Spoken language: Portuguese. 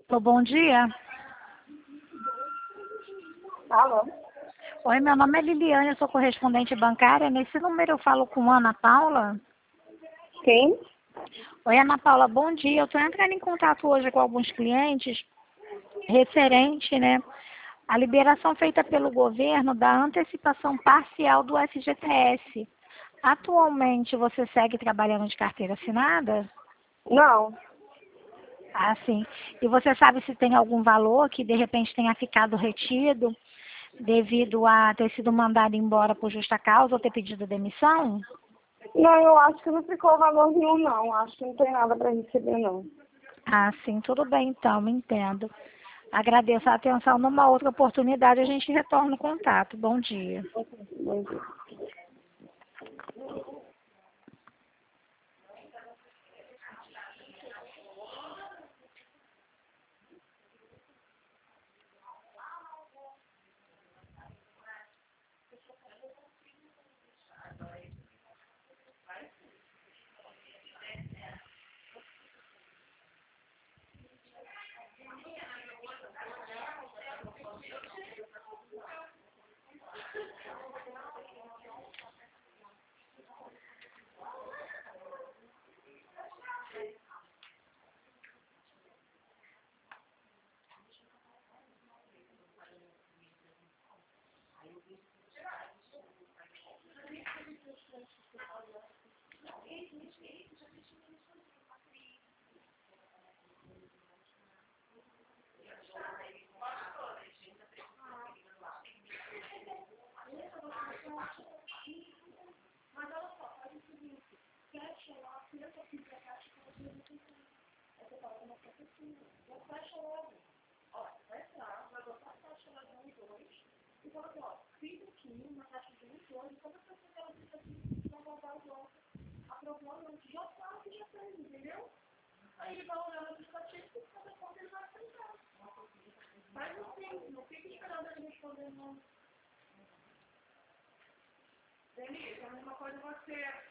Alô, bom dia. Alô? Oi, meu nome é Liliane, eu sou correspondente bancária. Nesse número eu falo com Ana Paula. Quem? Oi, Ana Paula, bom dia. Eu estou entrando em contato hoje com alguns clientes referente, né, à liberação feita pelo governo da antecipação parcial do FGTS. Atualmente você segue trabalhando de carteira assinada? Não. Ah, sim. E você sabe se tem algum valor que de repente tenha ficado retido devido a ter sido mandado embora por justa causa ou ter pedido demissão? Não, eu acho que não ficou valor nenhum, não. Acho que não tem nada para receber, não. Ah, sim, tudo bem então, entendo. Agradeço a atenção. Numa outra oportunidade a gente retorna o contato. Bom dia. Bom dia. Denise, a mesma coisa você